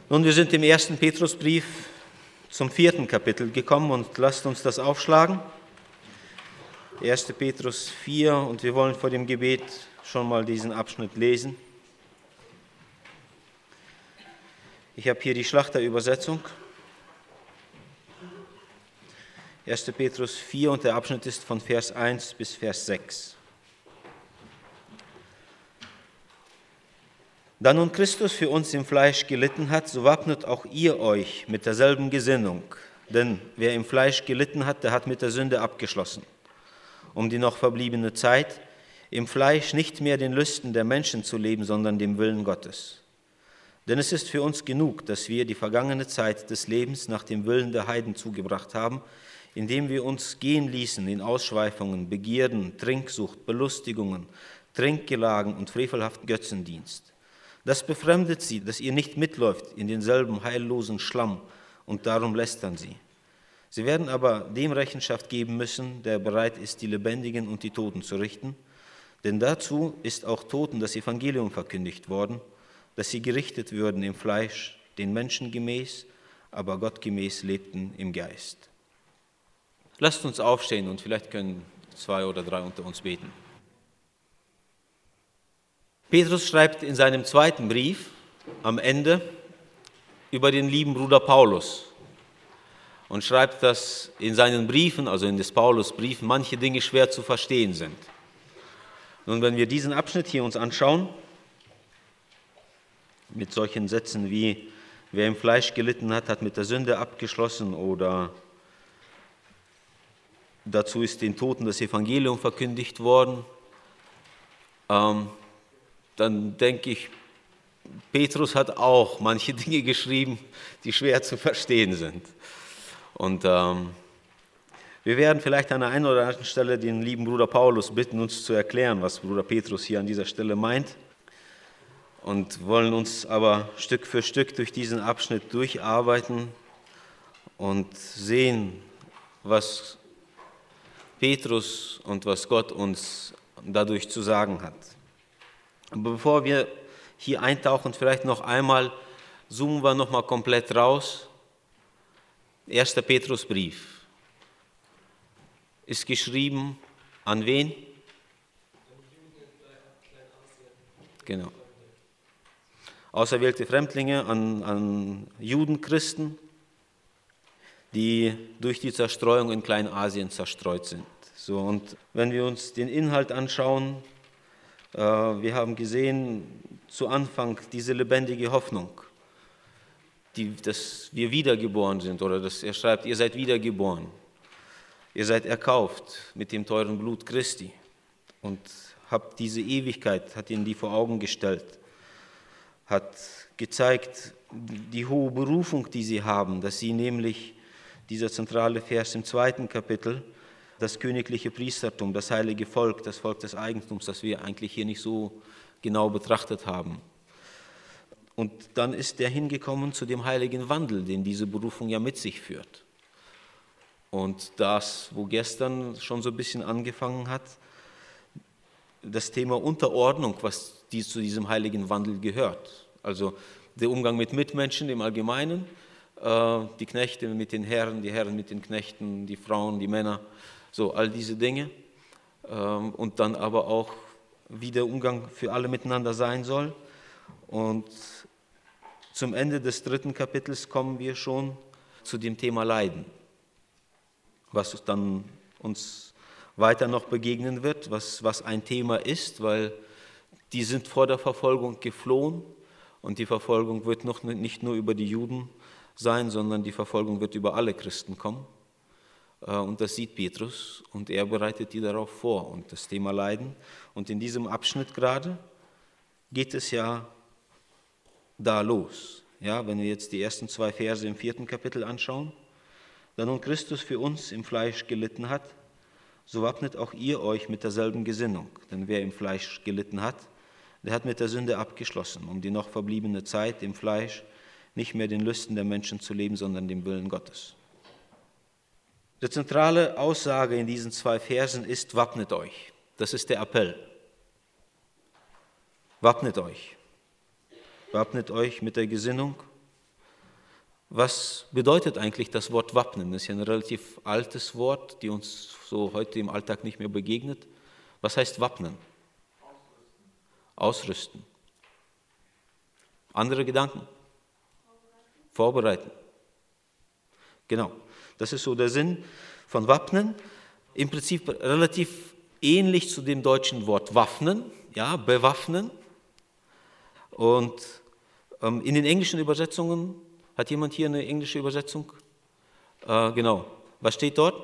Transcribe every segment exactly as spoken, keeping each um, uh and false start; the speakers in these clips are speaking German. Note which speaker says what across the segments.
Speaker 1: Nun, wir sind im ersten Petrusbrief zum vierten Kapitel gekommen und lasst uns das aufschlagen. erster Petrus vier, und wir wollen vor dem Gebet schon mal diesen Abschnitt lesen. Ich habe hier die Schlachterübersetzung. erster Petrus vier und der Abschnitt ist von Vers eins bis Vers sechs. Da nun Christus für uns im Fleisch gelitten hat, so wappnet auch ihr euch mit derselben Gesinnung. Denn wer im Fleisch gelitten hat, der hat mit der Sünde abgeschlossen, um die noch verbliebene Zeit im Fleisch nicht mehr den Lüsten der Menschen zu leben, sondern dem Willen Gottes. Denn es ist für uns genug, dass wir die vergangene Zeit des Lebens nach dem Willen der Heiden zugebracht haben, indem wir uns gehen ließen in Ausschweifungen, Begierden, Trinksucht, Belustigungen, Trinkgelagen und frevelhaften Götzendienst. Das befremdet sie, dass ihr nicht mitläuft in denselben heillosen Schlamm, und darum lästern sie. Sie werden aber dem Rechenschaft geben müssen, der bereit ist, die Lebendigen und die Toten zu richten. Denn dazu ist auch Toten das Evangelium verkündigt worden, dass sie gerichtet würden im Fleisch, den Menschen gemäß, aber Gott gemäß lebten im Geist. Lasst uns aufstehen und vielleicht können zwei oder drei unter uns beten. Petrus schreibt in seinem zweiten Brief am Ende über den lieben Bruder Paulus und schreibt, dass in seinen Briefen, also in des Paulus Briefen, manche Dinge schwer zu verstehen sind. Nun, wenn wir diesen Abschnitt hier uns anschauen, mit solchen Sätzen wie, wer im Fleisch gelitten hat, hat mit der Sünde abgeschlossen, oder dazu ist den Toten das Evangelium verkündigt worden, ähm, dann denke ich, Petrus hat auch manche Dinge geschrieben, die schwer zu verstehen sind. Und ähm, wir werden vielleicht an der einen oder anderen Stelle den lieben Bruder Paulus bitten, uns zu erklären, was Bruder Petrus hier an dieser Stelle meint. Und wollen uns aber Stück für Stück durch diesen Abschnitt durcharbeiten und sehen, was Petrus und was Gott uns dadurch zu sagen hat. Aber bevor wir hier eintauchen, vielleicht noch einmal, zoomen wir noch mal komplett raus. erster Petrusbrief ist geschrieben an wen? Genau. Auserwählte Fremdlinge, an, an Judenchristen, die durch die Zerstreuung in Kleinasien zerstreut sind. So, und wenn wir uns den Inhalt anschauen, äh, wir haben gesehen zu Anfang diese lebendige Hoffnung, die, dass wir wiedergeboren sind, oder dass er schreibt, ihr seid wiedergeboren, ihr seid erkauft mit dem teuren Blut Christi und habt diese Ewigkeit, hat ihnen die vor Augen gestellt, hat gezeigt, die hohe Berufung, die sie haben, dass sie nämlich, dieser zentrale Vers im zweiten Kapitel, das königliche Priestertum, das heilige Volk, das Volk des Eigentums, das wir eigentlich hier nicht so genau betrachtet haben. Und dann ist er hingekommen zu dem heiligen Wandel, den diese Berufung ja mit sich führt. Und das, wo gestern schon so ein bisschen angefangen hat, das Thema Unterordnung, was die, zu diesem heiligen Wandel gehört. Also der Umgang mit Mitmenschen im Allgemeinen, äh, die Knechte mit den Herren, die Herren mit den Knechten, die Frauen, die Männer, so all diese Dinge. Ähm, und dann aber auch, wie der Umgang für alle miteinander sein soll. Und zum Ende des dritten Kapitels kommen wir schon zu dem Thema Leiden, was dann uns weiter noch begegnen wird, was, was ein Thema ist, weil die sind vor der Verfolgung geflohen und die Verfolgung wird noch nicht nur über die Juden sein, sondern die Verfolgung wird über alle Christen kommen. Und das sieht Petrus und er bereitet die darauf vor und das Thema Leiden. Und in diesem Abschnitt gerade geht es ja da los. Ja, wenn wir jetzt die ersten zwei Verse im vierten Kapitel anschauen, da nun Christus für uns im Fleisch gelitten hat, so wappnet auch ihr euch mit derselben Gesinnung. Denn wer im Fleisch gelitten hat, der hat mit der Sünde abgeschlossen, um die noch verbliebene Zeit im Fleisch nicht mehr den Lüsten der Menschen zu leben, sondern dem Willen Gottes. Die zentrale Aussage in diesen zwei Versen ist, wappnet euch. Das ist der Appell. Wappnet euch. Wappnet euch mit der Gesinnung, Was bedeutet eigentlich das Wort wappnen? Das ist ja ein relativ altes Wort, die uns so heute im Alltag nicht mehr begegnet. Was heißt wappnen? Ausrüsten. Ausrüsten. Andere Gedanken? Vorbereiten. Vorbereiten. Genau, das ist so der Sinn von wappnen. Im Prinzip relativ ähnlich zu dem deutschen Wort waffnen, ja, bewaffnen. Und ähm, in den englischen Übersetzungen, hat jemand hier eine englische Übersetzung? Äh, genau, was steht dort?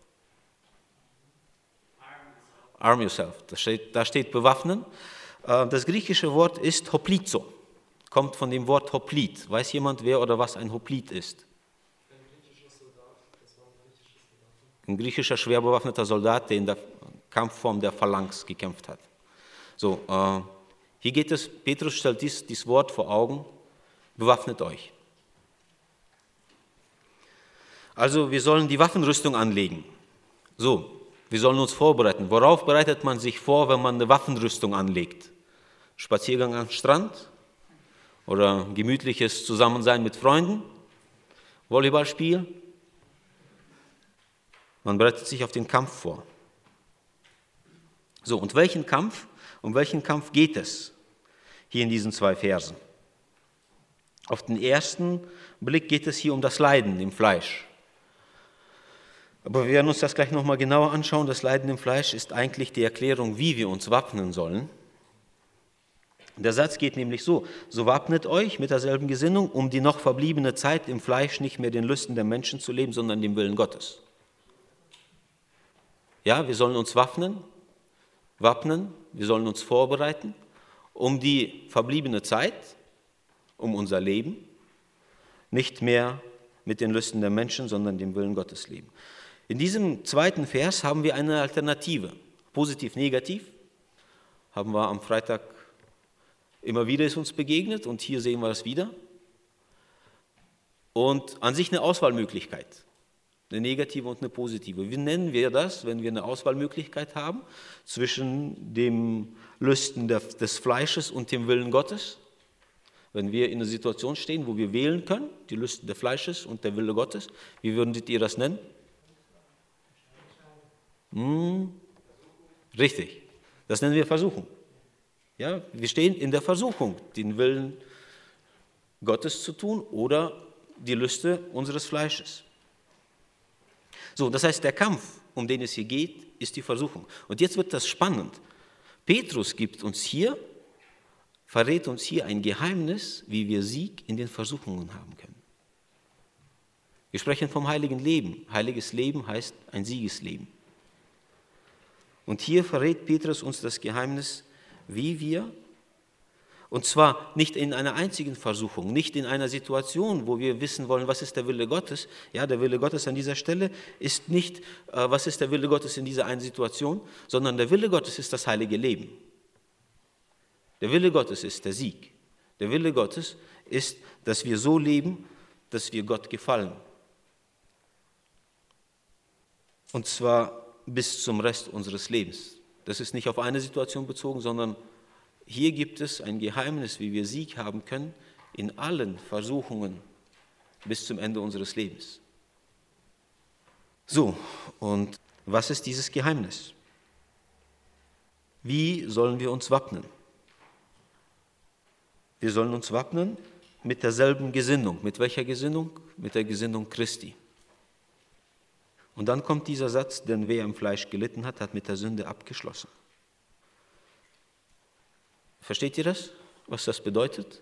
Speaker 1: Arm yourself, da steht, da steht bewaffnen. Äh, das griechische Wort ist hoplizo, kommt von dem Wort Hoplit. Weiß jemand, wer oder was ein Hoplit ist? Ein griechischer schwer bewaffneter Soldat, der in der Kampfform der Phalanx gekämpft hat. So, äh, hier geht es, Petrus stellt dies, dieses Wort vor Augen, bewaffnet euch. Also wir sollen die Waffenrüstung anlegen. So, wir sollen uns vorbereiten. Worauf bereitet man sich vor, wenn man eine Waffenrüstung anlegt? Spaziergang am Strand? Oder gemütliches Zusammensein mit Freunden? Volleyballspiel? Man bereitet sich auf den Kampf vor. So, und welchen Kampf? Um welchen Kampf geht es hier in diesen zwei Versen? Auf den ersten Blick geht es hier um das Leiden im Fleisch. Aber wir werden uns das gleich nochmal genauer anschauen. Das Leiden im Fleisch ist eigentlich die Erklärung, wie wir uns wappnen sollen. Der Satz geht nämlich so: So wappnet euch mit derselben Gesinnung, um die noch verbliebene Zeit im Fleisch nicht mehr den Lüsten der Menschen zu leben, sondern dem Willen Gottes. Ja, wir sollen uns wappnen, wappnen, wir sollen uns vorbereiten, um die verbliebene Zeit, um unser Leben, nicht mehr mit den Lüsten der Menschen, sondern dem Willen Gottes leben. In diesem zweiten Vers haben wir eine Alternative, positiv, negativ, haben wir am Freitag immer wieder ist uns begegnet und hier sehen wir es wieder. Und an sich eine Auswahlmöglichkeit, eine negative und eine positive. Wie nennen wir das, wenn wir eine Auswahlmöglichkeit haben zwischen dem Lüsten des Fleisches und dem Willen Gottes? Wenn wir in einer Situation stehen, wo wir wählen können, die Lüsten des Fleisches und der Wille Gottes, wie würdet ihr das nennen? Hm, richtig, das nennen wir Versuchung. Ja, wir stehen in der Versuchung, den Willen Gottes zu tun oder die Lüste unseres Fleisches. So, das heißt, der Kampf, um den es hier geht, ist die Versuchung. Und jetzt wird das spannend. Petrus gibt uns hier, verrät uns hier ein Geheimnis, wie wir Sieg in den Versuchungen haben können. Wir sprechen vom heiligen Leben. Heiliges Leben heißt ein Siegesleben. Und hier verrät Petrus uns das Geheimnis, wie wir, und zwar nicht in einer einzigen Versuchung, nicht in einer Situation, wo wir wissen wollen, was ist der Wille Gottes. Ja, der Wille Gottes an dieser Stelle ist nicht, äh, was ist der Wille Gottes in dieser einen Situation, sondern der Wille Gottes ist das heilige Leben. Der Wille Gottes ist der Sieg. Der Wille Gottes ist, dass wir so leben, dass wir Gott gefallen. Und zwar bis zum Rest unseres Lebens. Das ist nicht auf eine Situation bezogen, sondern hier gibt es ein Geheimnis, wie wir Sieg haben können in allen Versuchungen bis zum Ende unseres Lebens. So, und was ist dieses Geheimnis? Wie sollen wir uns wappnen? Wir sollen uns wappnen mit derselben Gesinnung. Mit welcher Gesinnung? Mit der Gesinnung Christi. Und dann kommt dieser Satz, denn wer im Fleisch gelitten hat, hat mit der Sünde abgeschlossen. Versteht ihr das, was das bedeutet?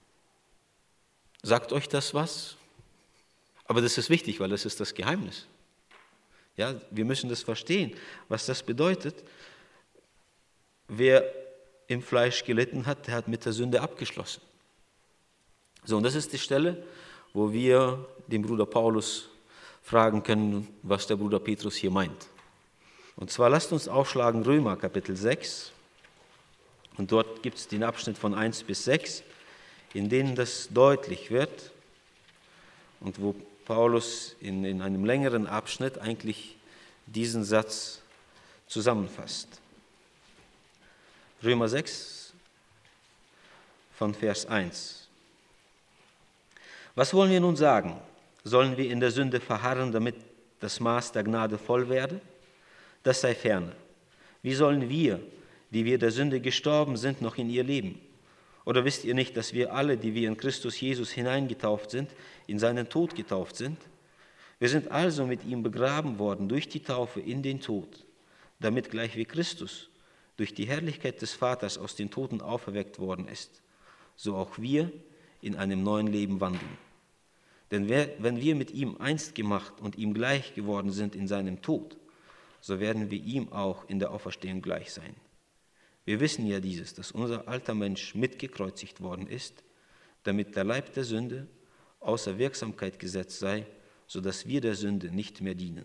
Speaker 1: Sagt euch das was? Aber das ist wichtig, weil das ist das Geheimnis. Ja, wir müssen das verstehen, was das bedeutet. Wer im Fleisch gelitten hat, der hat mit der Sünde abgeschlossen. So, und das ist die Stelle, wo wir den Bruder Paulus fragen können, was der Bruder Petrus hier meint. Und zwar lasst uns aufschlagen Römer Kapitel sechs. Und dort gibt es den Abschnitt von eins bis sechs, in denen das deutlich wird und wo Paulus in, in einem längeren Abschnitt eigentlich diesen Satz zusammenfasst. Römer sechs von Vers eins. Was wollen wir nun sagen? Sollen wir in der Sünde verharren, damit das Maß der Gnade voll werde? Das sei ferne. Wie sollen wir, die wir der Sünde gestorben sind, noch in ihr leben? Oder wisst ihr nicht, dass wir alle, die wir in Christus Jesus hineingetauft sind, in seinen Tod getauft sind? Wir sind also mit ihm begraben worden durch die Taufe in den Tod, damit gleich wie Christus durch die Herrlichkeit des Vaters aus den Toten auferweckt worden ist, so auch wir in einem neuen Leben wandeln. Denn wenn wir mit ihm einst gemacht und ihm gleich geworden sind in seinem Tod, so werden wir ihm auch in der Auferstehung gleich sein. Wir wissen ja dieses, dass unser alter Mensch mitgekreuzigt worden ist, damit der Leib der Sünde außer Wirksamkeit gesetzt sei, sodass wir der Sünde nicht mehr dienen.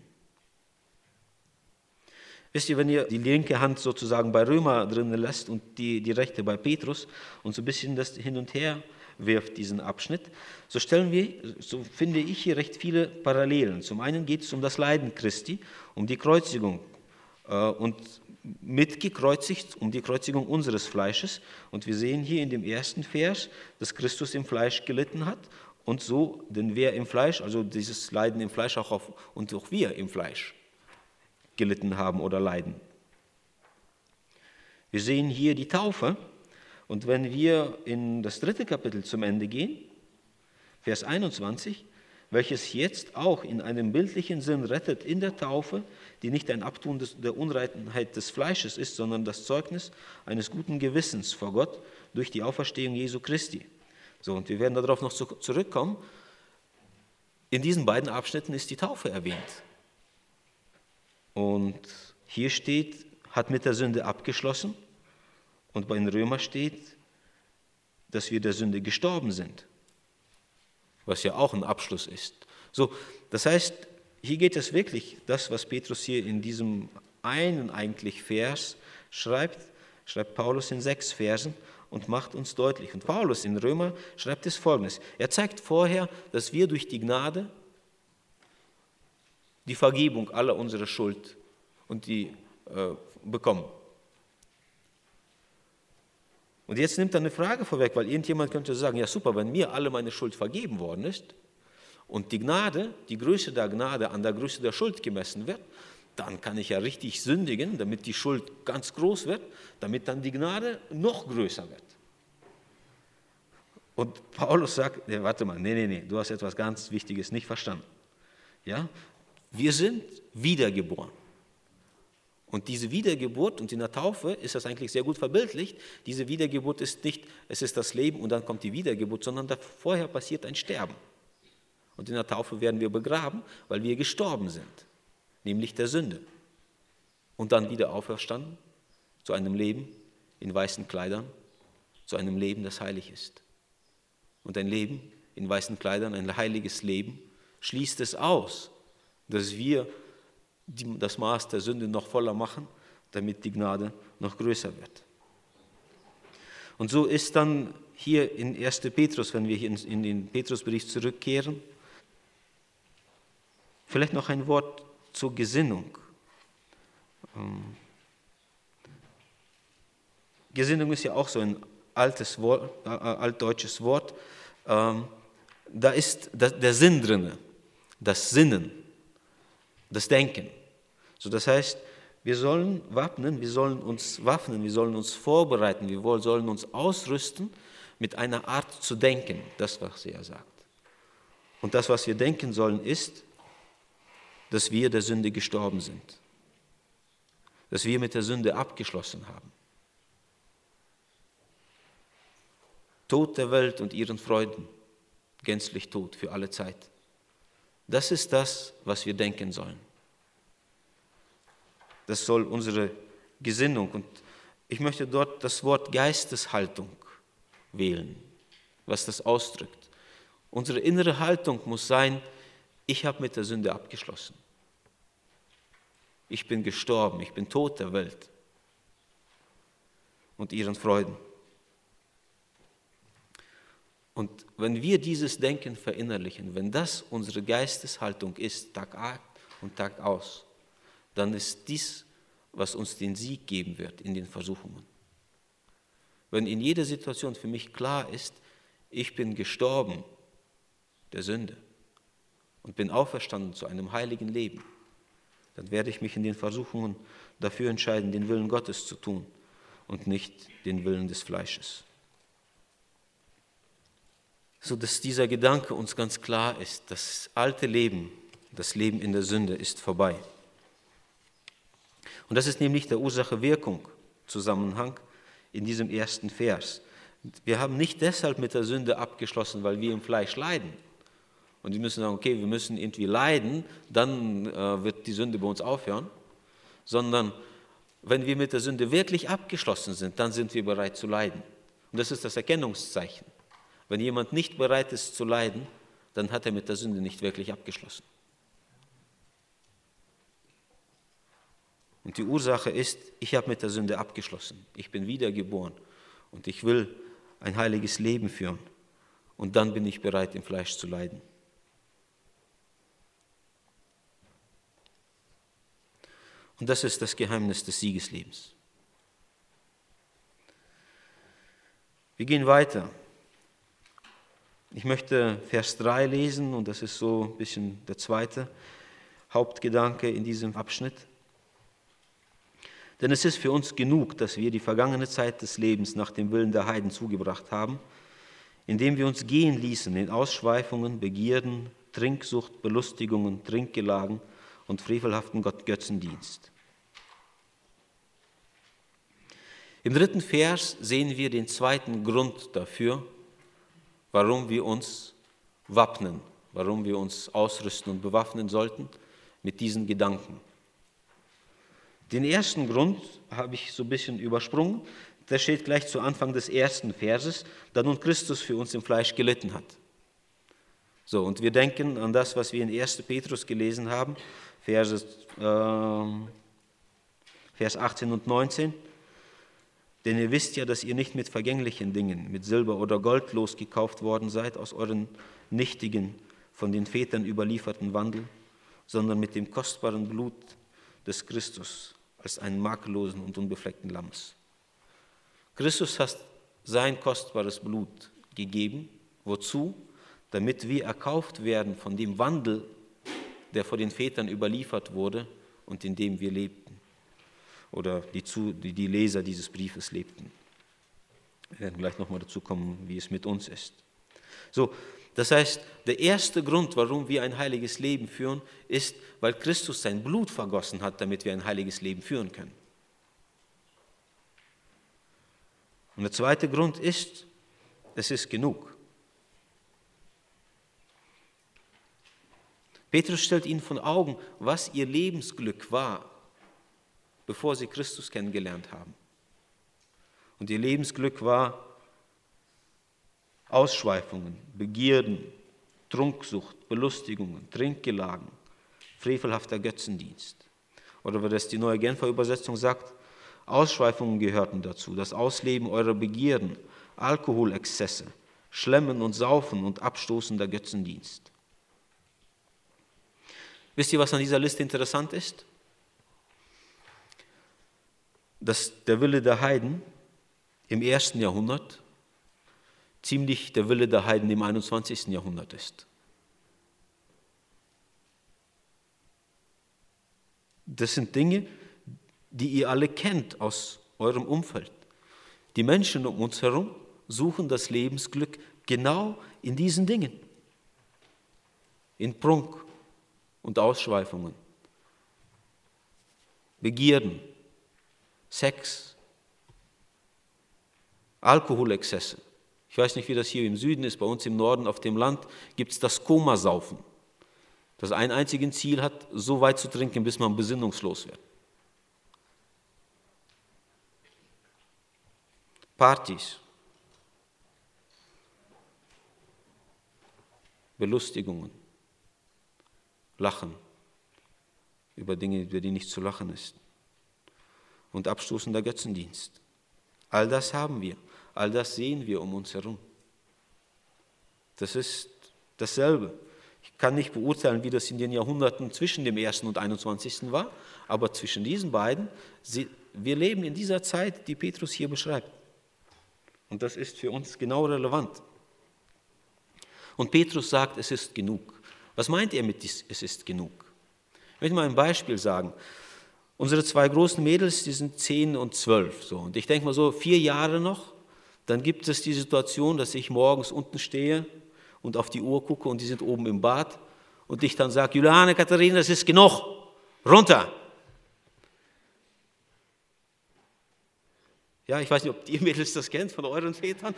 Speaker 1: Wisst ihr, wenn ihr die linke Hand sozusagen bei Römer drinnen lasst und die, die rechte bei Petrus und so ein bisschen das hin und her wirft, diesen Abschnitt, so stellen wir, so finde ich hier recht viele Parallelen. Zum einen geht es um das Leiden Christi, um die Kreuzigung äh, und mitgekreuzigt, um die Kreuzigung unseres Fleisches. Und wir sehen hier in dem ersten Vers, dass Christus im Fleisch gelitten hat und so, denn wer im Fleisch, also dieses Leiden im Fleisch auch auf, und auch wir im Fleisch gelitten haben oder leiden. Wir sehen hier die Taufe. Und wenn wir in das dritte Kapitel zum Ende gehen, Vers einundzwanzig, welches jetzt auch in einem bildlichen Sinn rettet in der Taufe, die nicht ein Abtun des, der Unreinheit des Fleisches ist, sondern das Zeugnis eines guten Gewissens vor Gott durch die Auferstehung Jesu Christi. So, und wir werden darauf noch zu, zurückkommen. In diesen beiden Abschnitten ist die Taufe erwähnt. Und hier steht, hat mit der Sünde abgeschlossen. Und bei den Römern steht, dass wir der Sünde gestorben sind, was ja auch ein Abschluss ist. So, das heißt, hier geht es wirklich, das, was Petrus hier in diesem einen eigentlich Vers schreibt, schreibt Paulus in sechs Versen und macht uns deutlich. Und Paulus in Römer schreibt es Folgendes. Er zeigt vorher, dass wir durch die Gnade die Vergebung aller unserer Schuld und die äh, bekommen. Und jetzt nimmt er eine Frage vorweg, weil irgendjemand könnte sagen, ja super, wenn mir alle meine Schuld vergeben worden ist und die Gnade, die Größe der Gnade an der Größe der Schuld gemessen wird, dann kann ich ja richtig sündigen, damit die Schuld ganz groß wird, damit dann die Gnade noch größer wird. Und Paulus sagt, nee, warte mal, nee, nee, nee, du hast etwas ganz Wichtiges nicht verstanden. Ja? Wir sind wiedergeboren. Und diese Wiedergeburt, und in der Taufe ist das eigentlich sehr gut verbildlicht, diese Wiedergeburt ist nicht, es ist das Leben und dann kommt die Wiedergeburt, sondern da vorher passiert ein Sterben. Und in der Taufe werden wir begraben, weil wir gestorben sind, nämlich der Sünde. Und dann wieder auferstanden zu einem Leben in weißen Kleidern, zu einem Leben, das heilig ist. Und ein Leben in weißen Kleidern, ein heiliges Leben, schließt es aus, dass wir das Maß der Sünde noch voller machen, damit die Gnade noch größer wird. Und so ist dann hier in ersten Petrus, wenn wir hier in den Petrusbrief zurückkehren, vielleicht noch ein Wort zur Gesinnung. Gesinnung ist ja auch so ein altes Wort, äh, altdeutsches Wort. Ähm, da ist der Sinn drin, das Sinnen, das Denken. So, das heißt, wir sollen wappnen, wir sollen uns waffnen, wir sollen uns vorbereiten, wir sollen uns ausrüsten mit einer Art zu denken, das, was er sagt. Und das, was wir denken sollen, ist, dass wir der Sünde gestorben sind, dass wir mit der Sünde abgeschlossen haben. Tod der Welt und ihren Freuden, gänzlich tot für alle Zeit. Das ist das, was wir denken sollen. Das soll unsere Gesinnung, und ich möchte dort das Wort Geisteshaltung wählen, was das ausdrückt. Unsere innere Haltung muss sein, ich habe mit der Sünde abgeschlossen. Ich bin gestorben, ich bin tot der Welt und ihren Freuden. Und wenn wir dieses Denken verinnerlichen, wenn das unsere Geisteshaltung ist, Tag ein und Tag aus, dann ist dies, was uns den Sieg geben wird in den Versuchungen. Wenn in jeder Situation für mich klar ist, ich bin gestorben der Sünde und bin auferstanden zu einem heiligen Leben, dann werde ich mich in den Versuchungen dafür entscheiden, den Willen Gottes zu tun und nicht den Willen des Fleisches. So dass dieser Gedanke uns ganz klar ist, das alte Leben, das Leben in der Sünde ist vorbei. Und das ist nämlich der Ursache-Wirkung-Zusammenhang in diesem ersten Vers. Wir haben nicht deshalb mit der Sünde abgeschlossen, weil wir im Fleisch leiden. Und die müssen sagen, okay, wir müssen irgendwie leiden, dann äh, wird die Sünde bei uns aufhören. Sondern wenn wir mit der Sünde wirklich abgeschlossen sind, dann sind wir bereit zu leiden. Und das ist das Erkennungszeichen. Wenn jemand nicht bereit ist zu leiden, dann hat er mit der Sünde nicht wirklich abgeschlossen. Und die Ursache ist, ich habe mit der Sünde abgeschlossen. Ich bin wiedergeboren und ich will ein heiliges Leben führen. Und dann bin ich bereit, im Fleisch zu leiden. Und das ist das Geheimnis des Siegeslebens. Wir gehen weiter. Ich möchte Vers drei lesen und das ist so ein bisschen der zweite Hauptgedanke in diesem Abschnitt. Denn es ist für uns genug, dass wir die vergangene Zeit des Lebens nach dem Willen der Heiden zugebracht haben, indem wir uns gehen ließen in Ausschweifungen, Begierden, Trinksucht, Belustigungen, Trinkgelagen und frevelhaften Götzendienst. Im dritten Vers sehen wir den zweiten Grund dafür, warum wir uns wappnen, warum wir uns ausrüsten und bewaffnen sollten mit diesen Gedanken. Den ersten Grund habe ich so ein bisschen übersprungen, der steht gleich zu Anfang des ersten Verses, da nun Christus für uns im Fleisch gelitten hat. So, und wir denken an das, was wir in ersten Petrus gelesen haben, Verse, äh, Vers achtzehn und neunzehn. Denn ihr wisst ja, dass ihr nicht mit vergänglichen Dingen, mit Silber oder Gold losgekauft worden seid aus euren nichtigen, von den Vätern überlieferten Wandel, sondern mit dem kostbaren Blut des Christus als einen makellosen und unbefleckten Lammes. Christus hat sein kostbares Blut gegeben. Wozu? Damit wir erkauft werden von dem Wandel, der vor den Vätern überliefert wurde und in dem wir lebten. Oder die, die Leser dieses Briefes lebten. Wir werden gleich nochmal dazu kommen, wie es mit uns ist. So, das heißt, der erste Grund, warum wir ein heiliges Leben führen, ist, weil Christus sein Blut vergossen hat, damit wir ein heiliges Leben führen können. Und der zweite Grund ist, es ist genug. Petrus stellt ihnen vor Augen, was ihr Lebensglück war, bevor sie Christus kennengelernt haben. Und ihr Lebensglück war Ausschweifungen, Begierden, Trunksucht, Belustigungen, Trinkgelagen, frevelhafter Götzendienst. Oder wie das die Neue Genfer Übersetzung sagt, Ausschweifungen gehörten dazu, das Ausleben eurer Begierden, Alkoholexzesse, Schlemmen und Saufen und abstoßender Götzendienst. Wisst ihr, was an dieser Liste interessant ist? Dass der Wille der Heiden im ersten Jahrhundert ziemlich der Wille der Heiden im einundzwanzigsten Jahrhundert ist. Das sind Dinge, die ihr alle kennt aus eurem Umfeld. Die Menschen um uns herum suchen das Lebensglück genau in diesen Dingen. In Prunk und Ausschweifungen, Begierden, Sex, Alkoholexzesse. Ich weiß nicht, wie das hier im Süden ist, bei uns im Norden auf dem Land gibt es das Komasaufen, das ein einziges Ziel hat, so weit zu trinken, bis man besinnungslos wird. Partys, Belustigungen, Lachen über Dinge, über die nicht zu lachen ist. Und abstoßender Götzendienst. All das haben wir, all das sehen wir um uns herum. Das ist dasselbe. Ich kann nicht beurteilen, wie das in den Jahrhunderten zwischen dem ersten und einundzwanzigsten war, aber zwischen diesen beiden, wir leben in dieser Zeit, die Petrus hier beschreibt. Und das ist für uns genau relevant. Und Petrus sagt, es ist genug. Was meint er mit dies, es ist genug? Ich möchte mal ein Beispiel sagen. Unsere zwei großen Mädels, die sind zehn und zwölf. So. Und ich denke mal so, vier Jahre noch, dann gibt es die Situation, dass ich morgens unten stehe und auf die Uhr gucke und die sind oben im Bad und ich dann sage, Juliane, Katharina, das ist genug, runter. Ja, ich weiß nicht, ob ihr Mädels das kennt von euren Vätern.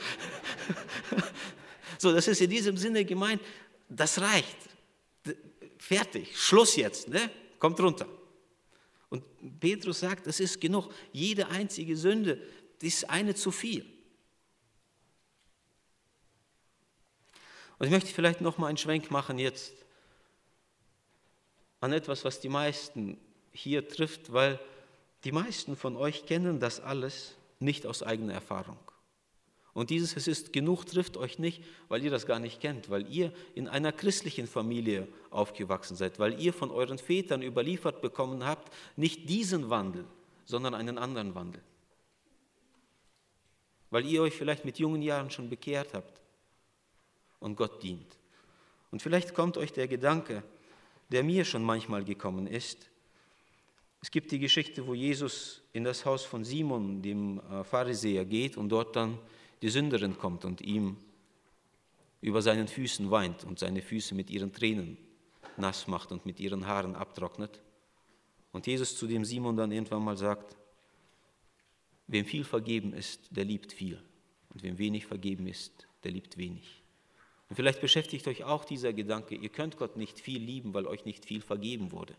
Speaker 1: So, das ist in diesem Sinne gemeint, das reicht. Fertig, Schluss jetzt, ne? Kommt runter. Und Petrus sagt, das ist genug. Jede einzige Sünde, das ist eine zu viel. Und ich möchte vielleicht noch mal einen Schwenk machen jetzt an etwas, was die meisten hier trifft, weil die meisten von euch kennen das alles nicht aus eigener Erfahrung. Und dieses Es ist genug trifft euch nicht, weil ihr das gar nicht kennt, weil ihr in einer christlichen Familie aufgewachsen seid, weil ihr von euren Vätern überliefert bekommen habt, nicht diesen Wandel, sondern einen anderen Wandel. Weil ihr euch vielleicht mit jungen Jahren schon bekehrt habt und Gott dient. Und vielleicht kommt euch der Gedanke, der mir schon manchmal gekommen ist. Es gibt die Geschichte, wo Jesus in das Haus von Simon, dem Pharisäer, geht und dort dann die Sünderin kommt und ihm über seinen Füßen weint und seine Füße mit ihren Tränen nass macht und mit ihren Haaren abtrocknet. Und Jesus zu dem Simon dann irgendwann mal sagt, wem viel vergeben ist, der liebt viel. Und wem wenig vergeben ist, der liebt wenig. Und vielleicht beschäftigt euch auch dieser Gedanke, ihr könnt Gott nicht viel lieben, weil euch nicht viel vergeben wurde.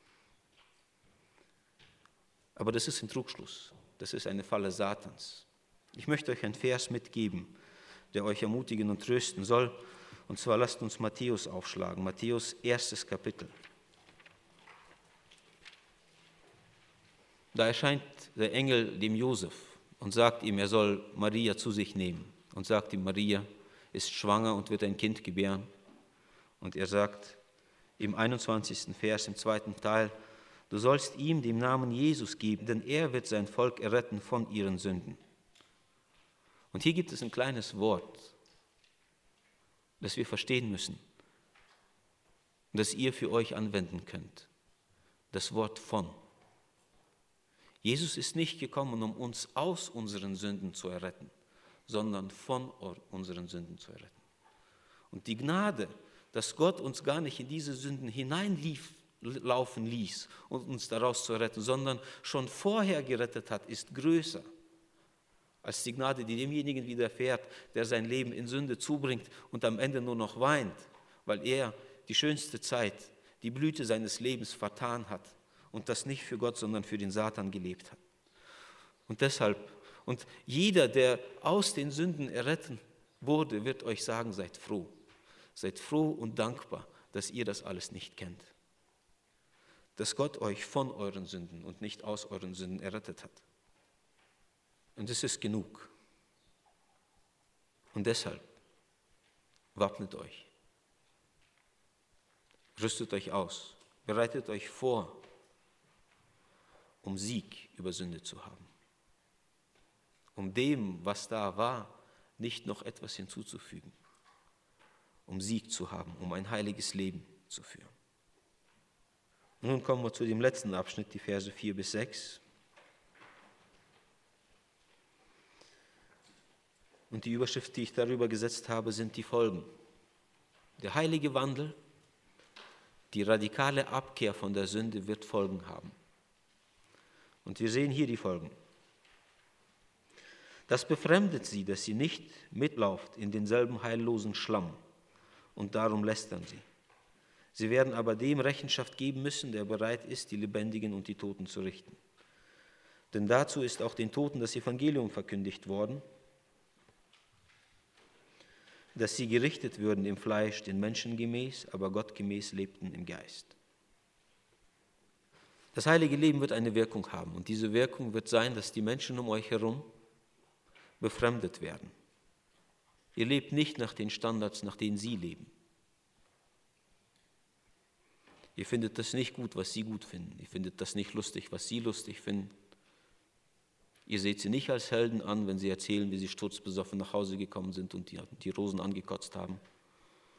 Speaker 1: Aber das ist ein Trugschluss, das ist eine Falle Satans. Ich möchte euch einen Vers mitgeben, der euch ermutigen und trösten soll. Und zwar lasst uns Matthäus aufschlagen, Matthäus erstes Kapitel. Da erscheint der Engel dem Josef und sagt ihm, er soll Maria zu sich nehmen. Und sagt ihm, Maria ist schwanger und wird ein Kind gebären. Und er sagt im einundzwanzigsten Vers, im zweiten Teil, du sollst ihm den Namen Jesus geben, denn er wird sein Volk erretten von ihren Sünden. Und hier gibt es ein kleines Wort, das wir verstehen müssen, das ihr für euch anwenden könnt. Das Wort von. Jesus ist nicht gekommen, um uns aus unseren Sünden zu erretten, sondern von unseren Sünden zu erretten. Und die Gnade, dass Gott uns gar nicht in diese Sünden hineinlaufen ließ und uns daraus zu retten, sondern schon vorher gerettet hat, ist größer als die Gnade, die demjenigen widerfährt, der sein Leben in Sünde zubringt und am Ende nur noch weint, weil er die schönste Zeit, die Blüte seines Lebens vertan hat und das nicht für Gott, sondern für den Satan gelebt hat. Und deshalb, und jeder, der aus den Sünden errettet wurde, wird euch sagen, seid froh. Seid froh und dankbar, dass ihr das alles nicht kennt. Dass Gott euch von euren Sünden und nicht aus euren Sünden errettet hat. Und es ist genug. Und deshalb wappnet euch. Rüstet euch aus. Bereitet euch vor, um Sieg über Sünde zu haben. Um dem, was da war, nicht noch etwas hinzuzufügen. Um Sieg zu haben, um ein heiliges Leben zu führen. Nun kommen wir zu dem letzten Abschnitt, die Verse vier bis sechs. Und die Überschrift, die ich darüber gesetzt habe, sind die Folgen. Der heilige Wandel, die radikale Abkehr von der Sünde wird Folgen haben. Und wir sehen hier die Folgen. Das befremdet sie, dass sie nicht mitlauft in denselben heillosen Schlamm und darum lästern sie. Sie werden aber dem Rechenschaft geben müssen, der bereit ist, die Lebendigen und die Toten zu richten. Denn dazu ist auch den Toten das Evangelium verkündigt worden, dass sie gerichtet würden im Fleisch, den Menschen gemäß, aber Gott gemäß lebten im Geist. Das heilige Leben wird eine Wirkung haben und diese Wirkung wird sein, dass die Menschen um euch herum befremdet werden. Ihr lebt nicht nach den Standards, nach denen sie leben. Ihr findet das nicht gut, was sie gut finden. Ihr findet das nicht lustig, was sie lustig finden. Ihr seht sie nicht als Helden an, wenn sie erzählen, wie sie sturzbesoffen nach Hause gekommen sind und die, die Rosen angekotzt haben.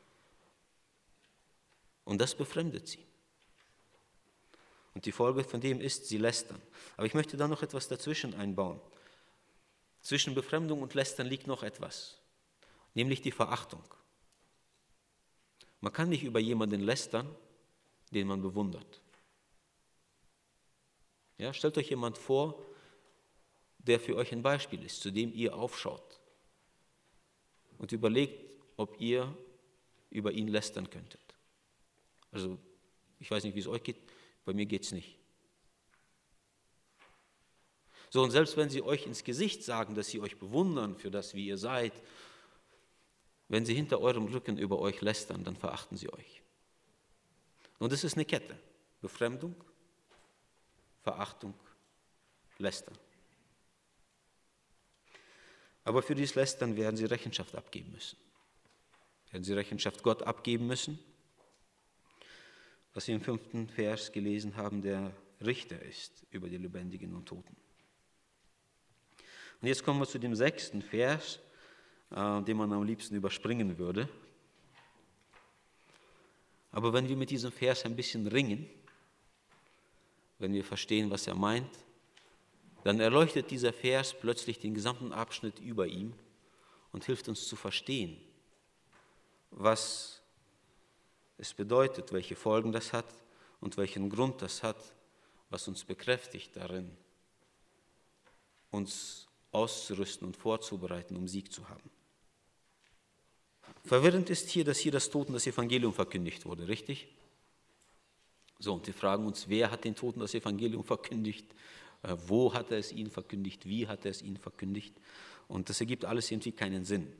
Speaker 1: Und das befremdet sie. Und die Folge von dem ist, sie lästern. Aber ich möchte da noch etwas dazwischen einbauen. Zwischen Befremdung und Lästern liegt noch etwas, nämlich die Verachtung. Man kann nicht über jemanden lästern, den man bewundert. Ja, stellt euch jemand vor, der für euch ein Beispiel ist, zu dem ihr aufschaut. Und überlegt, ob ihr über ihn lästern könntet. Also, ich weiß nicht, wie es euch geht, bei mir geht es nicht. So, und selbst wenn sie euch ins Gesicht sagen, dass sie euch bewundern für das, wie ihr seid, wenn sie hinter eurem Rücken über euch lästern, dann verachten sie euch. Und es ist eine Kette. Befremdung, Verachtung, Lästern. Aber für dieses Lästern werden sie Rechenschaft abgeben müssen. Werden sie Rechenschaft Gott abgeben müssen, was wir im fünften Vers gelesen haben, der Richter ist über die Lebendigen und Toten. Und jetzt kommen wir zu dem sechsten Vers, äh, den man am liebsten überspringen würde. Aber wenn wir mit diesem Vers ein bisschen ringen, wenn wir verstehen, was er meint, dann erleuchtet dieser Vers plötzlich den gesamten Abschnitt über ihm und hilft uns zu verstehen, was es bedeutet, welche Folgen das hat und welchen Grund das hat, was uns bekräftigt darin, uns auszurüsten und vorzubereiten, um Sieg zu haben. Verwirrend ist hier, dass hier das Toten das Evangelium verkündigt wurde, richtig? So, und wir fragen uns, wer hat den Toten das Evangelium verkündigt? Äh, wo hat er es ihnen verkündigt? Wie hat er es ihnen verkündigt? Und das ergibt alles irgendwie keinen Sinn.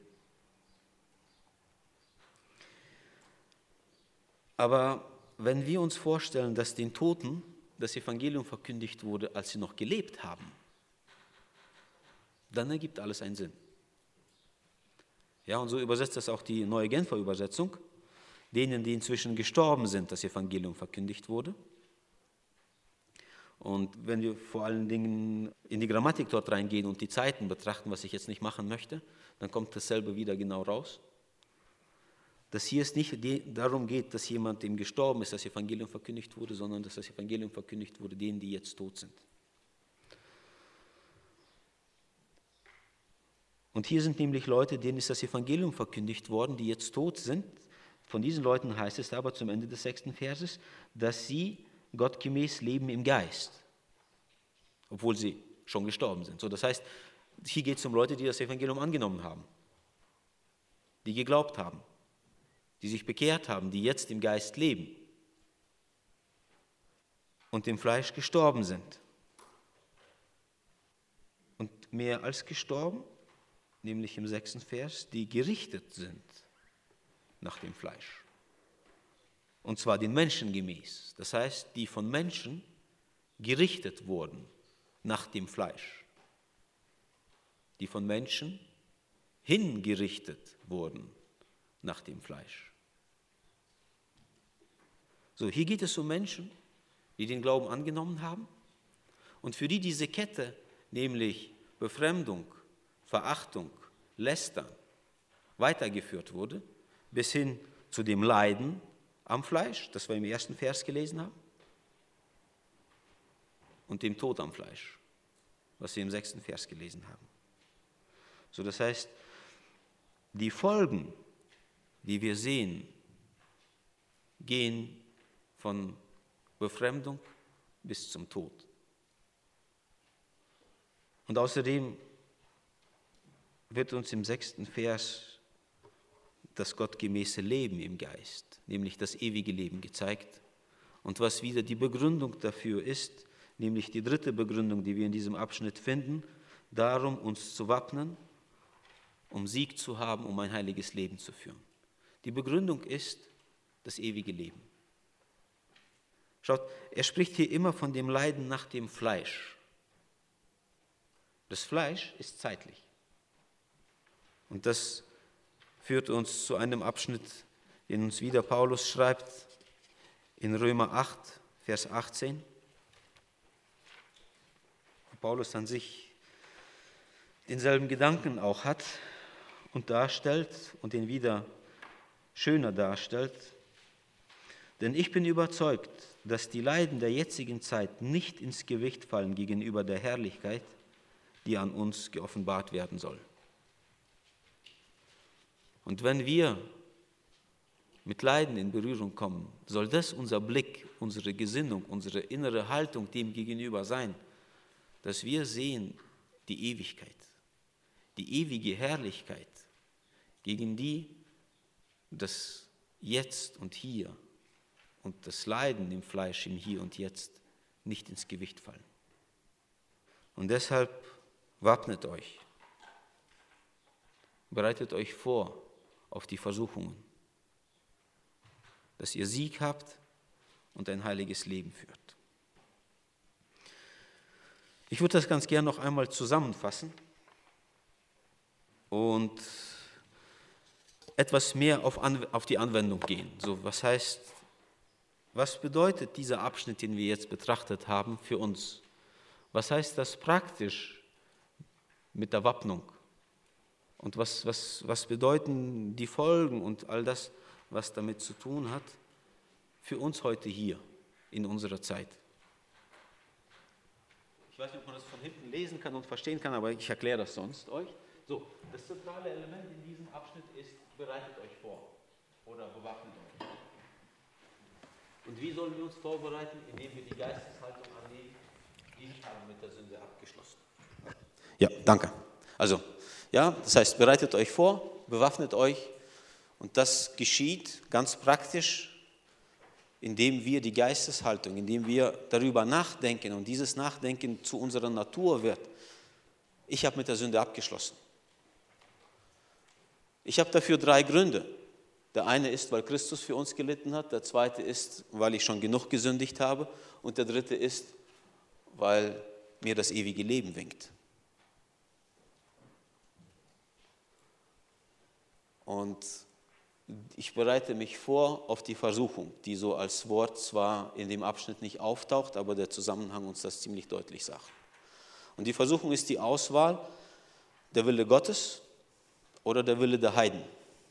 Speaker 1: Aber wenn wir uns vorstellen, dass den Toten das Evangelium verkündigt wurde, als sie noch gelebt haben, dann ergibt alles einen Sinn. Ja, und so übersetzt das auch die Neue Genfer Übersetzung. Denen, die inzwischen gestorben sind, das Evangelium verkündigt wurde. Und wenn wir vor allen Dingen in die Grammatik dort reingehen und die Zeiten betrachten, was ich jetzt nicht machen möchte, dann kommt dasselbe wieder genau raus. Dass hier es nicht darum geht, dass jemand, dem gestorben ist, das Evangelium verkündigt wurde, sondern dass das Evangelium verkündigt wurde denen, die jetzt tot sind. Und hier sind nämlich Leute, denen ist das Evangelium verkündigt worden, die jetzt tot sind. Von diesen Leuten heißt es aber zum Ende des sechsten Verses, dass sie gottgemäß leben im Geist, obwohl sie schon gestorben sind. So, das heißt, hier geht es um Leute, die das Evangelium angenommen haben, die geglaubt haben, die sich bekehrt haben, die jetzt im Geist leben und im Fleisch gestorben sind. Und mehr als gestorben, nämlich im sechsten Vers, die gerichtet sind nach dem Fleisch. Und zwar den Menschen gemäß. Das heißt, die von Menschen gerichtet wurden nach dem Fleisch. Die von Menschen hingerichtet wurden nach dem Fleisch. So, hier geht es um Menschen, die den Glauben angenommen haben und für die diese Kette, nämlich Befremdung, Verachtung, Lästern, weitergeführt wurde, bis hin zu dem Leiden am Fleisch, das wir im ersten Vers gelesen haben, und dem Tod am Fleisch, was wir im sechsten Vers gelesen haben. So, das heißt, die Folgen, die wir sehen, gehen von Befremdung bis zum Tod. Und außerdem wird uns im sechsten Vers das gottgemäße Leben im Geist, nämlich das ewige Leben, gezeigt. Und was wieder die Begründung dafür ist, nämlich die dritte Begründung, die wir in diesem Abschnitt finden, darum, uns zu wappnen, um Sieg zu haben, um ein heiliges Leben zu führen. Die Begründung ist das ewige Leben. Schaut, er spricht hier immer von dem Leiden nach dem Fleisch. Das Fleisch ist zeitlich. Und das führt uns zu einem Abschnitt, den uns wieder Paulus schreibt, in Römer acht, Vers achtzehn. Paulus an sich denselben Gedanken auch hat und darstellt und den wieder schöner darstellt. Denn ich bin überzeugt, dass die Leiden der jetzigen Zeit nicht ins Gewicht fallen gegenüber der Herrlichkeit, die an uns geoffenbart werden soll. Und wenn wir mit Leiden in Berührung kommen, soll das unser Blick, unsere Gesinnung, unsere innere Haltung dem gegenüber sein, dass wir sehen die Ewigkeit, die ewige Herrlichkeit, gegen die das Jetzt und Hier und das Leiden im Fleisch im Hier und Jetzt nicht ins Gewicht fallen. Und deshalb wappnet euch, bereitet euch vor auf die Versuchungen, dass ihr Sieg habt und ein heiliges Leben führt. Ich würde das ganz gern noch einmal zusammenfassen und etwas mehr auf, auf die Anwendung gehen. So, was heißt, was bedeutet dieser Abschnitt, den wir jetzt betrachtet haben, für uns? Was heißt das praktisch mit der Wappnung? Und was, was, was bedeuten die Folgen und all das, was damit zu tun hat, für uns heute hier, in unserer Zeit? Ich weiß nicht, ob man das von hinten lesen kann und verstehen kann, aber ich erkläre das sonst euch. So, das zentrale Element in diesem Abschnitt ist, bereitet euch vor oder bewaffnet euch. Und wie sollen wir uns vorbereiten? Indem wir die Geisteshaltung annehmen, die haben mit der Sünde abgeschlossen. Ja, danke. Also, ja, das heißt, bereitet euch vor, bewaffnet euch und das geschieht ganz praktisch, indem wir die Geisteshaltung, indem wir darüber nachdenken und dieses Nachdenken zu unserer Natur wird. Ich habe mit der Sünde abgeschlossen. Ich habe dafür drei Gründe. Der eine ist, weil Christus für uns gelitten hat, der zweite ist, weil ich schon genug gesündigt habe und der dritte ist, weil mir das ewige Leben winkt. Und ich bereite mich vor auf die Versuchung, die so als Wort zwar in dem Abschnitt nicht auftaucht, aber der Zusammenhang uns das ziemlich deutlich sagt. Und die Versuchung ist die Auswahl, der Wille Gottes oder der Wille der Heiden.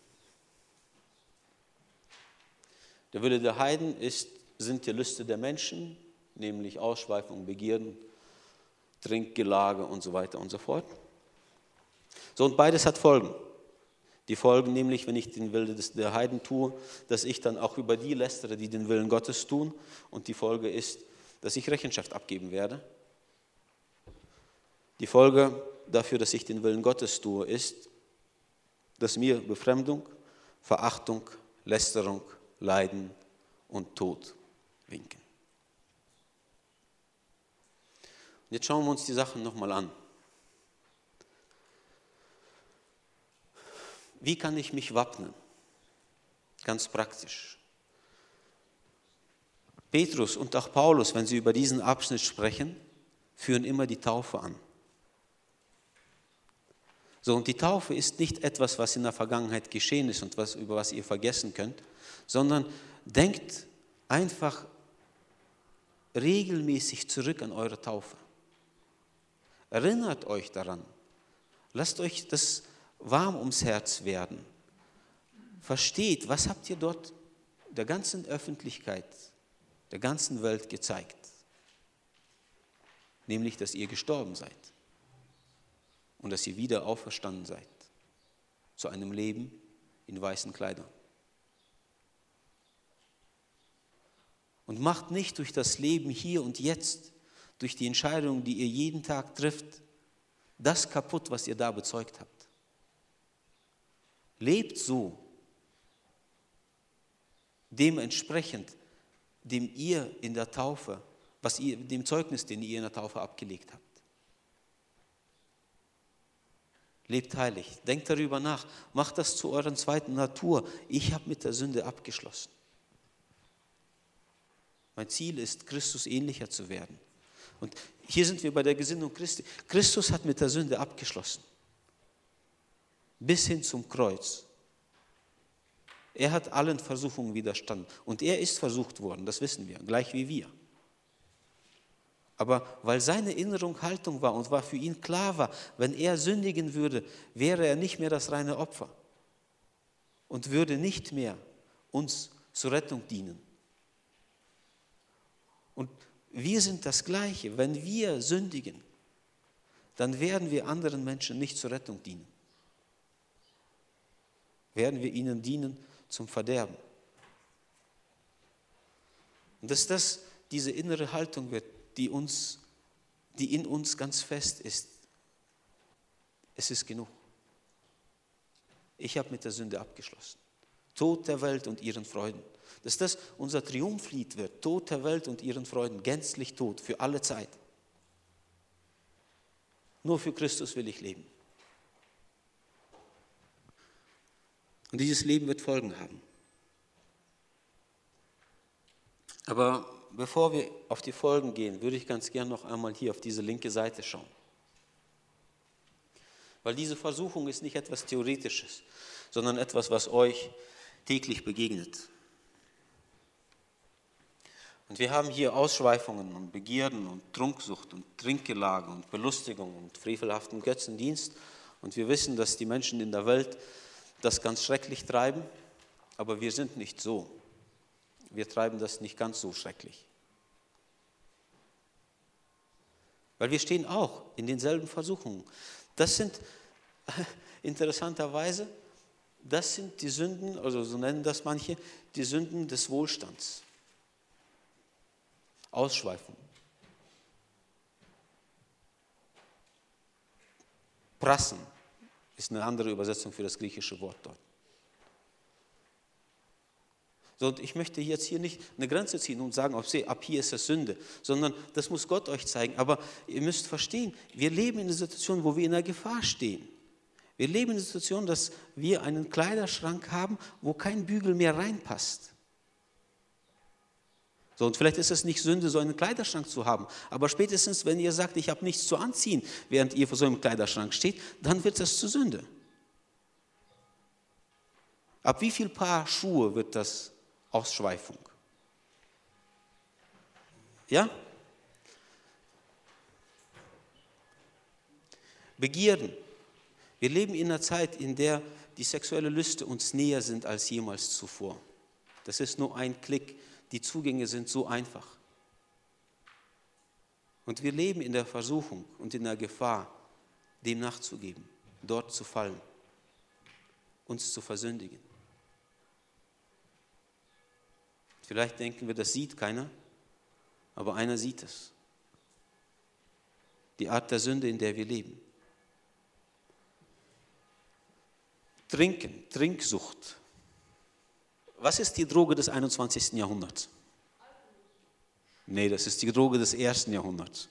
Speaker 1: Der Wille der Heiden ist, sind die Lüste der Menschen, nämlich Ausschweifung, Begierden, Trinkgelage und so weiter und so fort. So, und beides hat Folgen. Die Folgen nämlich, wenn ich den Willen der Heiden tue, dass ich dann auch über die lästere, die den Willen Gottes tun. Und die Folge ist, dass ich Rechenschaft abgeben werde. Die Folge dafür, dass ich den Willen Gottes tue, ist, dass mir Befremdung, Verachtung, Lästerung, Leiden und Tod winken. Und jetzt schauen wir uns die Sachen nochmal an. Wie kann ich mich wappnen? Ganz praktisch. Petrus und auch Paulus, wenn sie über diesen Abschnitt sprechen, führen immer die Taufe an. So, und die Taufe ist nicht etwas, was in der Vergangenheit geschehen ist und was, über was ihr vergessen könnt, sondern denkt einfach regelmäßig zurück an eure Taufe. Erinnert euch daran. Lasst euch das warm ums Herz werden. Versteht, was habt ihr dort der ganzen Öffentlichkeit, der ganzen Welt gezeigt? Nämlich, dass ihr gestorben seid und dass ihr wieder auferstanden seid zu einem Leben in weißen Kleidern. Und macht nicht durch das Leben hier und jetzt, durch die Entscheidungen, die ihr jeden Tag trifft, das kaputt, was ihr da bezeugt habt. Lebt so, dementsprechend, dem ihr in der Taufe, was ihr, dem Zeugnis, den ihr in der Taufe abgelegt habt. Lebt heilig, denkt darüber nach, macht das zu eurer zweiten Natur. Ich habe mit der Sünde abgeschlossen. Mein Ziel ist, Christus ähnlicher zu werden. Und hier sind wir bei der Gesinnung Christi. Christus hat mit der Sünde abgeschlossen. Bis hin zum Kreuz. Er hat allen Versuchungen widerstanden. Und er ist versucht worden, das wissen wir, gleich wie wir. Aber weil seine innere Haltung war und war für ihn klar war, wenn er sündigen würde, wäre er nicht mehr das reine Opfer und würde nicht mehr uns zur Rettung dienen, Und wir sind das Gleiche. Wenn wir sündigen, dann werden wir anderen Menschen nicht zur Rettung dienen. Werden wir ihnen dienen zum Verderben. Und dass das diese innere Haltung wird, die, uns, die in uns ganz fest ist. Es ist genug. Ich habe mit der Sünde abgeschlossen. Tod der Welt und ihren Freuden. Dass das unser Triumphlied wird. Tod der Welt und ihren Freuden. Gänzlich tot für alle Zeit. Nur für Christus will ich leben. Und dieses Leben wird Folgen haben. Aber bevor wir auf die Folgen gehen, würde ich ganz gern noch einmal hier auf diese linke Seite schauen. Weil diese Versuchung ist nicht etwas Theoretisches, sondern etwas, was euch täglich begegnet. Und wir haben hier Ausschweifungen und Begierden und Trunksucht und Trinkgelage und Belustigung und frevelhaften Götzendienst. Und wir wissen, dass die Menschen in der Welt das ganz schrecklich treiben, aber wir sind nicht so. Wir treiben das nicht ganz so schrecklich. Weil wir stehen auch in denselben Versuchungen. Das sind interessanterweise, das sind die Sünden, also so nennen das manche, die Sünden des Wohlstands. Ausschweifung. Prassen ist eine andere Übersetzung für das griechische Wort dort. So, und ich möchte jetzt hier nicht eine Grenze ziehen und sagen, ab hier ist das Sünde, sondern das muss Gott euch zeigen. Aber ihr müsst verstehen, wir leben in einer Situation, wo wir in der Gefahr stehen. Wir leben in einer Situation, dass wir einen Kleiderschrank haben, wo kein Bügel mehr reinpasst. So, und vielleicht ist es nicht Sünde, so einen Kleiderschrank zu haben, aber spätestens, wenn ihr sagt, ich habe nichts zu anziehen, während ihr vor so einem Kleiderschrank steht, dann wird das zur Sünde. Ab wie viel Paar Schuhe wird das Ausschweifung? Ja? Begierden. Wir leben in einer Zeit, in der die sexuelle Lüste uns näher sind als jemals zuvor. Das ist nur ein Klick. Die Zugänge sind so einfach. Und wir leben in der Versuchung und in der Gefahr, dem nachzugeben, dort zu fallen, uns zu versündigen. Vielleicht denken wir, das sieht keiner, aber einer sieht es. Die Art der Sünde, in der wir leben. Trinken, Trinksucht. Was ist die Droge des einundzwanzigsten Jahrhunderts? Nee, das ist die Droge des ersten Jahrhunderts.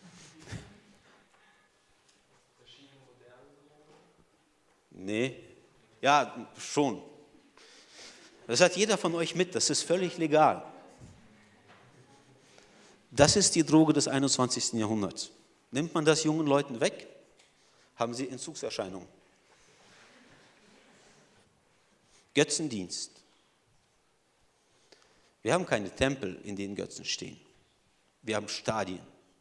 Speaker 1: Nee, ja, schon. Das hat jeder von euch mit, das ist völlig legal. Das ist die Droge des einundzwanzigsten Jahrhunderts. Nimmt man das jungen Leuten weg, haben sie Entzugserscheinungen. Götzendienst. Wir haben keine Tempel, in denen Götzen stehen. Wir haben Stadien.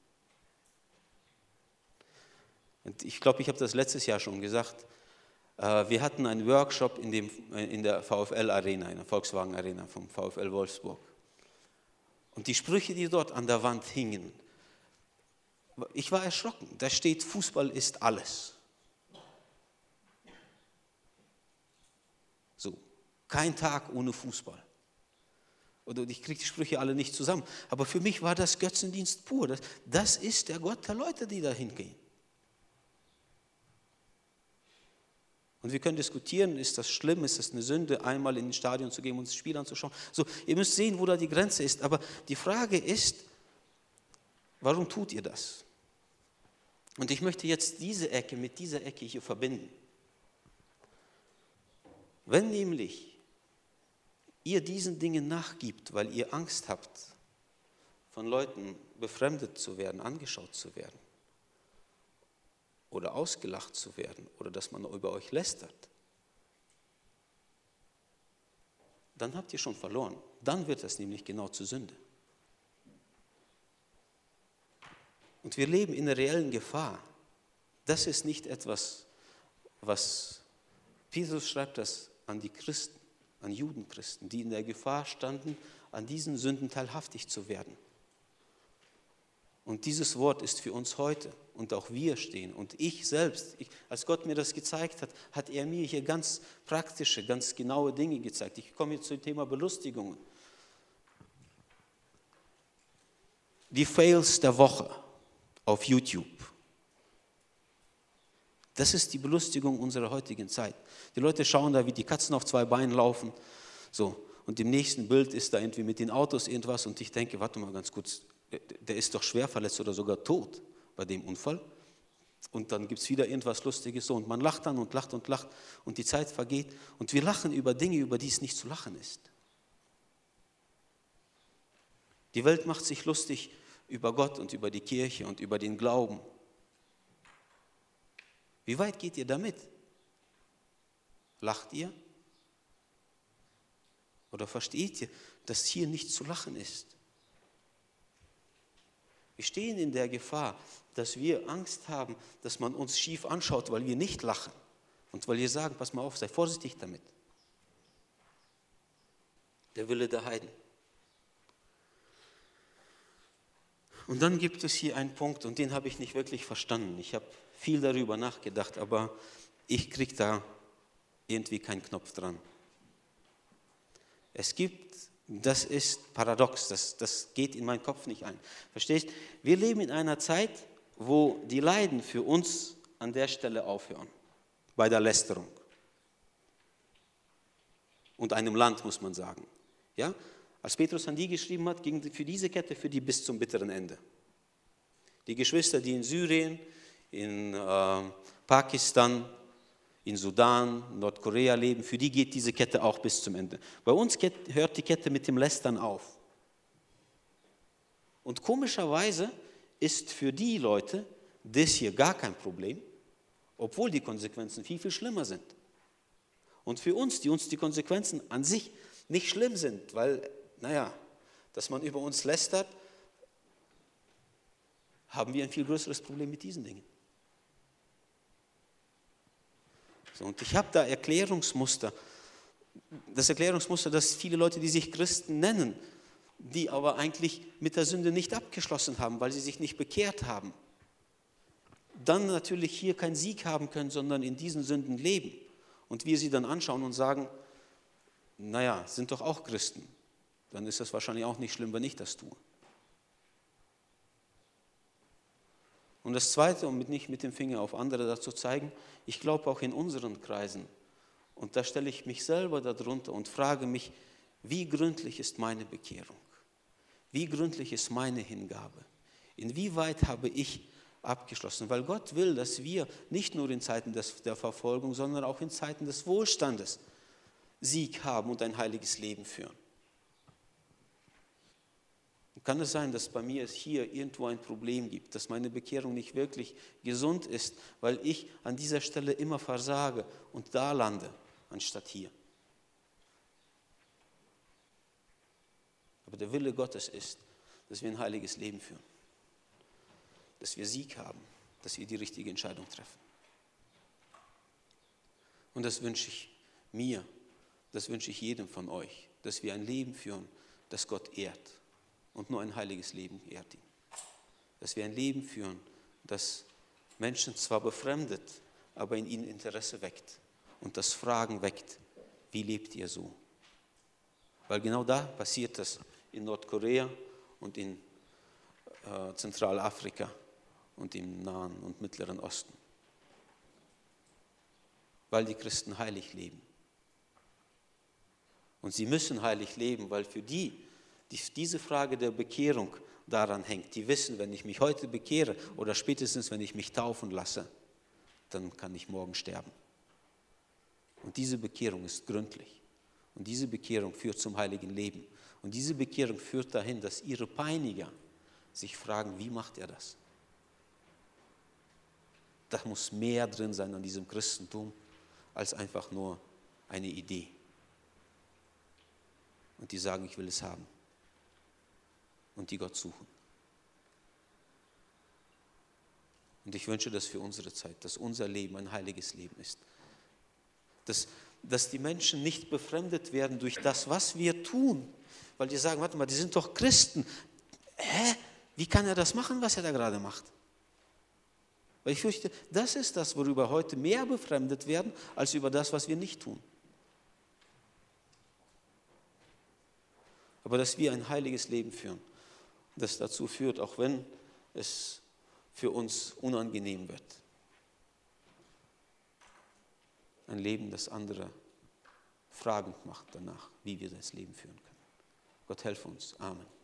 Speaker 1: Und ich glaube, ich habe das letztes Jahr schon gesagt. Wir hatten einen Workshop in, dem, in der VfL-Arena, in der Volkswagen-Arena vom VfL Wolfsburg. Und die Sprüche, die dort an der Wand hingen, ich war erschrocken. Da steht, Fußball ist alles. So, kein Tag ohne Fußball. Und ich kriege die Sprüche alle nicht zusammen. Aber für mich war das Götzendienst pur. Das, das ist der Gott der Leute, die da hingehen. Und wir können diskutieren, ist das schlimm, ist das eine Sünde, einmal in den Stadion zu gehen und das Spiel anzuschauen. So, ihr müsst sehen, wo da die Grenze ist. Aber die Frage ist, warum tut ihr das? Und ich möchte jetzt diese Ecke mit dieser Ecke hier verbinden. Wenn nämlich ihr diesen Dingen nachgibt, weil ihr Angst habt, von Leuten befremdet zu werden, angeschaut zu werden oder ausgelacht zu werden oder dass man über euch lästert, dann habt ihr schon verloren. Dann wird das nämlich genau zur Sünde. Und wir leben in der reellen Gefahr. Das ist nicht etwas, was Petrus schreibt das an die Christen, an Judenchristen, die in der Gefahr standen, an diesen Sünden teilhaftig zu werden.
Speaker 2: Und dieses Wort ist für uns heute. Und auch wir stehen. Und ich selbst, ich, als Gott mir das gezeigt hat, hat er mir hier ganz praktische, ganz genaue Dinge gezeigt. Ich komme jetzt zum Thema Belustigungen. Die Fails der Woche auf YouTube. Das ist die Belustigung unserer heutigen Zeit. Die Leute schauen da, wie die Katzen auf zwei Beinen laufen. So. Und im nächsten Bild ist da irgendwie mit den Autos irgendwas. Und ich denke, warte mal ganz kurz, der ist doch schwer verletzt oder sogar tot bei dem Unfall. Und dann gibt es wieder irgendwas Lustiges. So. Und man lacht dann und lacht und lacht. Und die Zeit vergeht. Und wir lachen über Dinge, über die es nicht zu lachen ist. Die Welt macht sich lustig über Gott und über die Kirche und über den Glauben. Wie weit geht ihr damit? Lacht ihr? Oder versteht ihr, dass hier nicht zu lachen ist? Wir stehen in der Gefahr, dass wir Angst haben, dass man uns schief anschaut, weil wir nicht lachen. Und weil wir sagen, pass mal auf, sei vorsichtig damit. Der Wille der Heiden. Und dann gibt es hier einen Punkt, und den habe ich nicht wirklich verstanden. Ich habe viel darüber nachgedacht, aber ich kriege da irgendwie keinen Knopf dran. Es gibt, das ist paradox, das, das geht in meinen Kopf nicht ein. Verstehst? Wir leben in einer Zeit, wo die Leiden für uns an der Stelle aufhören, bei der Lästerung. Und einem Land, muss man sagen. Ja? Als Petrus an die geschrieben hat, ging für diese Kette für die bis zum bitteren Ende. Die Geschwister, die in Syrien, in äh, Pakistan, in Sudan, Nordkorea leben, für die geht diese Kette auch bis zum Ende. Bei uns hört die Kette mit dem Lästern auf. Und komischerweise ist für die Leute das hier gar kein Problem, obwohl die Konsequenzen viel, viel schlimmer sind. Und für uns, die uns die Konsequenzen an sich nicht schlimm sind, weil, naja, dass man über uns lästert, haben wir ein viel größeres Problem mit diesen Dingen. So, und ich habe da Erklärungsmuster. Das Erklärungsmuster, dass viele Leute, die sich Christen nennen, die aber eigentlich mit der Sünde nicht abgeschlossen haben, weil sie sich nicht bekehrt haben, dann natürlich hier keinen Sieg haben können, sondern in diesen Sünden leben. Und wir sie dann anschauen und sagen, naja, sind doch auch Christen. Dann ist das wahrscheinlich auch nicht schlimm, wenn ich das tue. Und das Zweite, um nicht mit dem Finger auf andere dazu zeigen, ich glaube auch in unseren Kreisen, und da stelle ich mich selber darunter und frage mich, wie gründlich ist meine Bekehrung? Wie gründlich ist meine Hingabe? Inwieweit habe ich abgeschlossen? Weil Gott will, dass wir nicht nur in Zeiten des, der Verfolgung, sondern auch in Zeiten des Wohlstandes Sieg haben und ein heiliges Leben führen. Kann es sein, dass bei mir es hier irgendwo ein Problem gibt, dass meine Bekehrung nicht wirklich gesund ist, weil ich an dieser Stelle immer versage und da lande, anstatt hier? Aber der Wille Gottes ist, dass wir ein heiliges Leben führen, dass wir Sieg haben, dass wir die richtige Entscheidung treffen. Und das wünsche ich mir, das wünsche ich jedem von euch, dass wir ein Leben führen, das Gott ehrt. Und nur ein heiliges Leben ehrt ihn. Dass wir ein Leben führen, das Menschen zwar befremdet, aber in ihnen Interesse weckt und das Fragen weckt, wie lebt ihr so? Weil genau da passiert das in Nordkorea und in äh, Zentralafrika und im Nahen und Mittleren Osten. Weil die Christen heilig leben. Und sie müssen heilig leben, weil für die, die diese Frage der Bekehrung daran hängt, die wissen, wenn ich mich heute bekehre oder spätestens, wenn ich mich taufen lasse, dann kann ich morgen sterben. Und diese Bekehrung ist gründlich. Und diese Bekehrung führt zum heiligen Leben. Und diese Bekehrung führt dahin, dass ihre Peiniger sich fragen, wie macht er das? Da muss mehr drin sein an diesem Christentum, als einfach nur eine Idee. Und die sagen, ich will es haben. Und die Gott suchen. Und ich wünsche das für unsere Zeit, dass unser Leben ein heiliges Leben ist. Dass, dass die Menschen nicht befremdet werden durch das, was wir tun. Weil die sagen, warte mal, die sind doch Christen. Hä? Wie kann er das machen, was er da gerade macht? Weil ich fürchte, das ist das, worüber heute mehr befremdet werden, als über das, was wir nicht tun. Aber dass wir ein heiliges Leben führen, das dazu führt, auch wenn es für uns unangenehm wird. Ein Leben, das andere fragend macht danach, wie wir das Leben führen können. Gott helfe uns. Amen.